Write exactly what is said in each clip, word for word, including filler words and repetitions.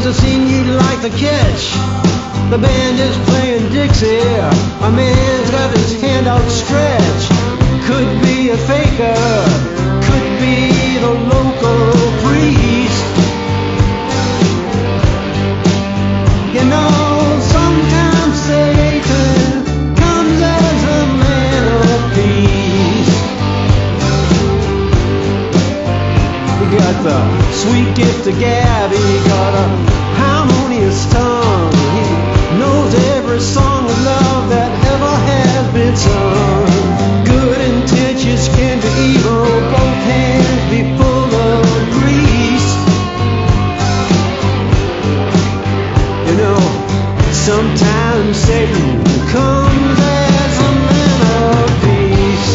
a scene you'd like to catch. The band is playing Dixie. A man's got his hand outstretched. Could be a faker, could be the local priest. You know, sometimes Satan comes as a man of peace. He got the sweet gift of gab, he got a harmonious tongue. He knows every song of love that ever has been sung. Good intentions can be evil, both hands be full of grease. You know, sometimes Satan comes as a man of peace.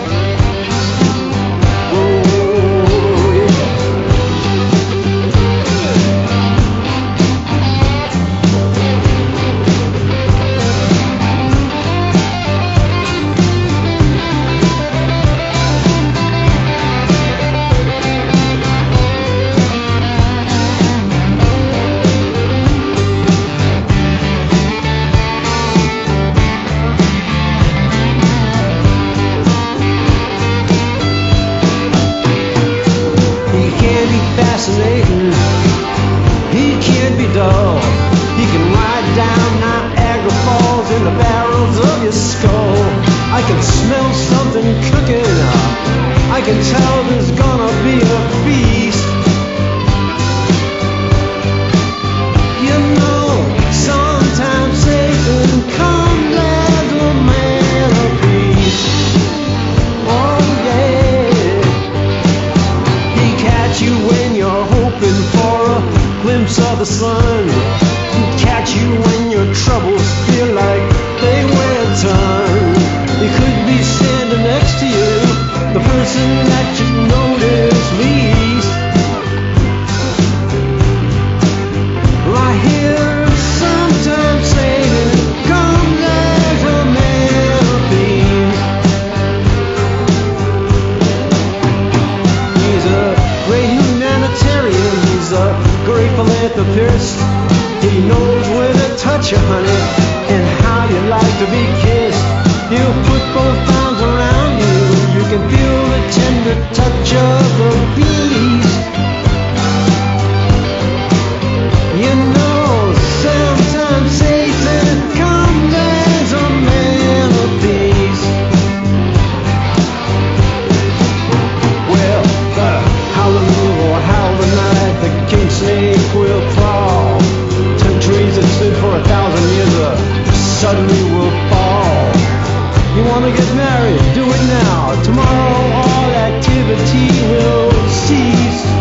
Oh, yeah. Fascinating, he can't be dull. He can ride down Niagara Falls in the barrels of your skull. I can smell something cooking up. I can tell there's gonna be a feast. You know, sometimes Satan comes as a man of peace. Oh yeah, he catch you when you're hoping for a glimpse of the sun. Catch you when your troubles feel like they weigh a ton. He could be standing next to you, the person that you notice least. I hear sometimes Satan comes as a man of peace. He's a great humanitarian, he's a great philanthropist. He knows where to touch you, honey, and how you like to be kissed. He'll put both arms around you. You can feel the tender touch of the beast. You know, sometimes Satan comes as a man of peace. Well, the hallelujah will howl the night, the king snake will crawl. Ten trees that stood for a thousand years uh, suddenly will fall. You wanna get married? Do it now. Tomorrow all activity will cease.